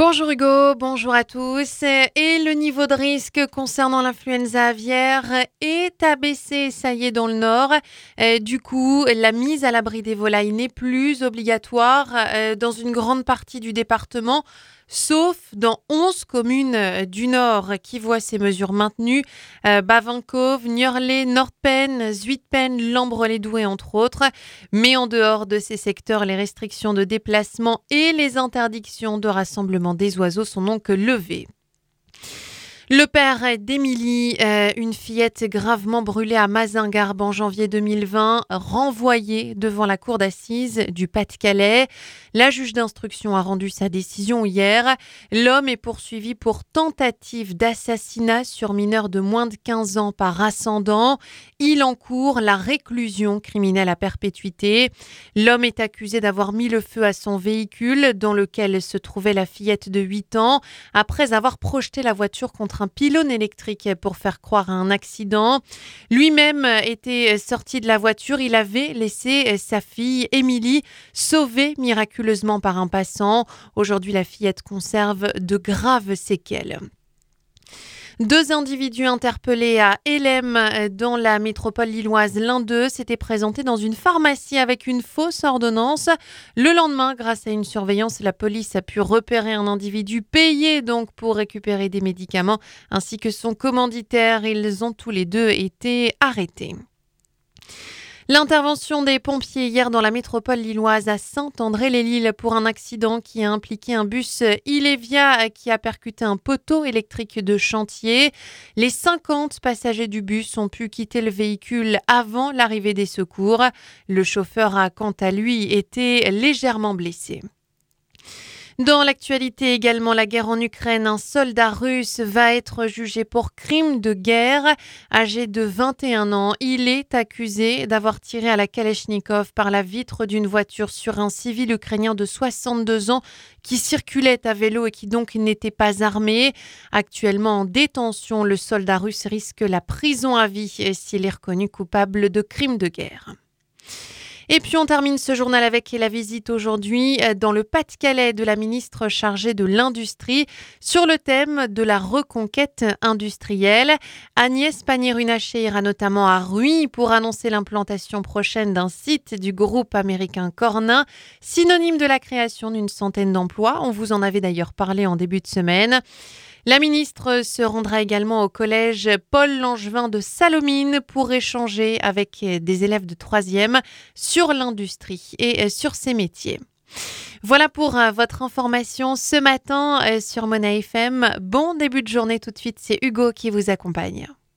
Bonjour Hugo, bonjour à tous. Et le niveau de risque concernant l'influenza aviaire est abaissé, ça y est, dans le nord. Du coup, la mise à l'abri des volailles n'est plus obligatoire dans une grande partie du département, sauf dans 11 communes du nord qui voient ces mesures maintenues. Bavinkove, Niorlé, Noordpen, Zuidpen, Lambre-les-Doués, entre autres. Mais en dehors de ces secteurs, les restrictions de déplacement et les interdictions de rassemblement des oiseaux sont donc levées. Le père d'Émilie, une fillette gravement brûlée à Mazingarbe en janvier 2020, renvoyé devant la cour d'assises du Pas-de-Calais. La juge d'instruction a rendu sa décision hier. L'homme est poursuivi pour tentative d'assassinat sur mineur de moins de 15 ans par ascendant. Il encourt la réclusion criminelle à perpétuité. L'homme est accusé d'avoir mis le feu à son véhicule dans lequel se trouvait la fillette de 8 ans après avoir projeté la voiture contre un pylône électrique pour faire croire à un accident. Lui-même était sorti de la voiture. Il avait laissé sa fille, Émilie, sauvée miraculeusement par un passant. Aujourd'hui, la fillette conserve de graves séquelles. 2 individus interpellés à Hélène dans la métropole lilloise. L'un d'eux s'était présenté dans une pharmacie avec une fausse ordonnance. Le lendemain, grâce à une surveillance, la police a pu repérer un individu payé donc pour récupérer des médicaments ainsi que son commanditaire. Ils ont tous les deux été arrêtés. L'intervention des pompiers hier dans la métropole lilloise à Saint-André-les-Lilles pour un accident qui a impliqué un bus Ilevia qui a percuté un poteau électrique de chantier. Les 50 passagers du bus ont pu quitter le véhicule avant l'arrivée des secours. Le chauffeur a quant à lui été légèrement blessé. Dans l'actualité également, la guerre en Ukraine, un soldat russe va être jugé pour crime de guerre. Âgé de 21 ans, il est accusé d'avoir tiré à la Kalachnikov par la vitre d'une voiture sur un civil ukrainien de 62 ans qui circulait à vélo et qui donc n'était pas armé. Actuellement en détention, le soldat russe risque la prison à vie s'il est reconnu coupable de crime de guerre. Et puis on termine ce journal avec la visite aujourd'hui dans le Pas-de-Calais de la ministre chargée de l'Industrie sur le thème de la reconquête industrielle. Agnès Pannier-Runacher ira notamment à Rhuys pour annoncer l'implantation prochaine d'un site du groupe américain Corning, synonyme de la création d'une centaine d'emplois. On vous en avait d'ailleurs parlé en début de semaine. La ministre se rendra également au collège Paul Langevin de Salomine pour échanger avec des élèves de 3e sur l'industrie et sur ses métiers. Voilà pour votre information ce matin sur Mona FM. Bon début de journée tout de suite, c'est Hugo qui vous accompagne.